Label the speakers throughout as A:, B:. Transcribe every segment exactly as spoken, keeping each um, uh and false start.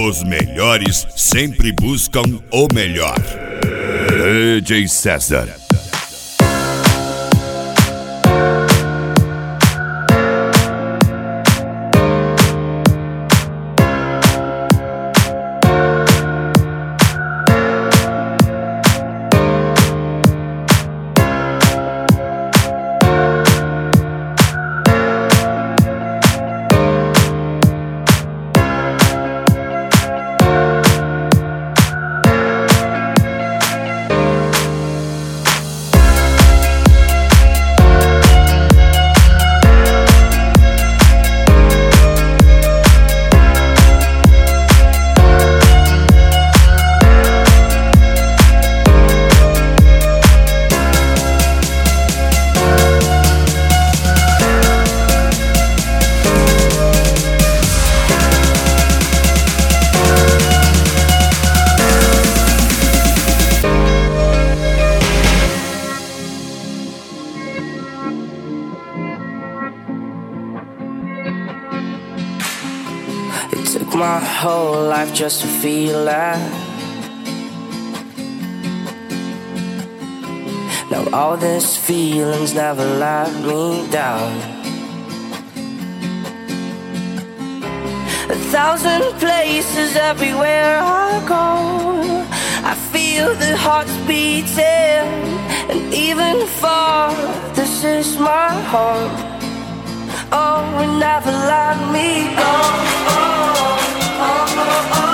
A: Os melhores sempre buscam o melhor. D J César.
B: It took my whole life just to feel that. Now all these feelings never let me down. A thousand places everywhere I go, I feel the hearts beating, and even far, this is my home. Oh, and never let me go. Oh, oh, oh, oh, oh.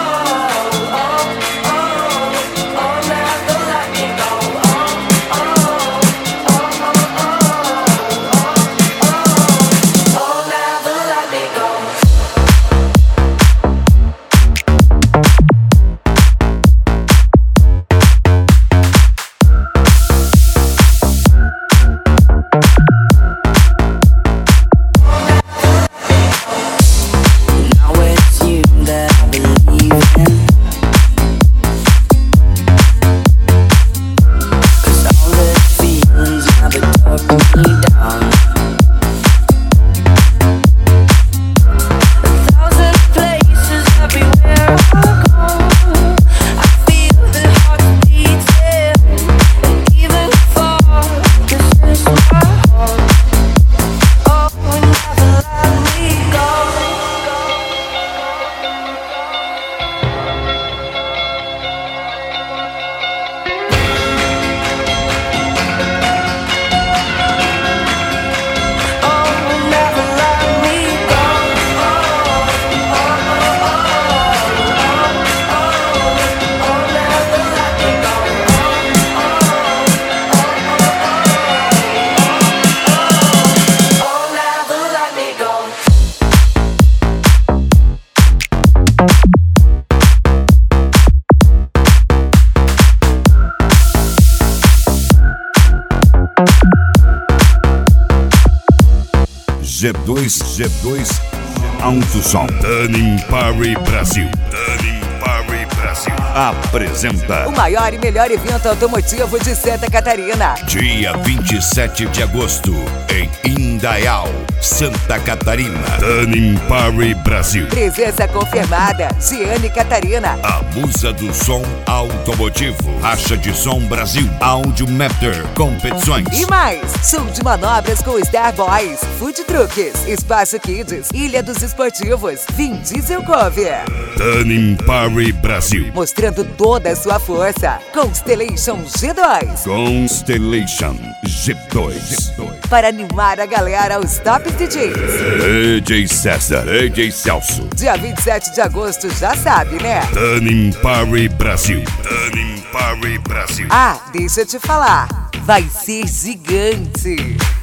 A: G dois, G dois, Alto Som. Tuning Party Brasil. Tuning Party Brasil. Apresenta
C: o maior e melhor evento automotivo de Santa Catarina.
A: Dia vinte e sete de agosto, em Indaial, Santa Catarina. Tuning Party Brasil.
C: Presença confirmada, Giane Catarina.
A: A musa do som automotivo. Racha de Som Brasil. Audio Master Competições.
C: E mais, show de manobras com Star Boys, Food Trucks, Espaço Kids, Ilha dos Esportivos, Vin Diesel Cover.
A: Tuning Party Brasil.
C: Mostrando toda a sua força. Constellation G dois.
A: Constellation G dois.
C: Para animar a galera aos top D Js.
A: D J César, D J Celso.
C: Dia vinte e sete de agosto, já sabe, né?
A: Tuning Party Brasil. Tuning Party Brasil.
C: Ah, deixa eu te falar. Vai ser gigante.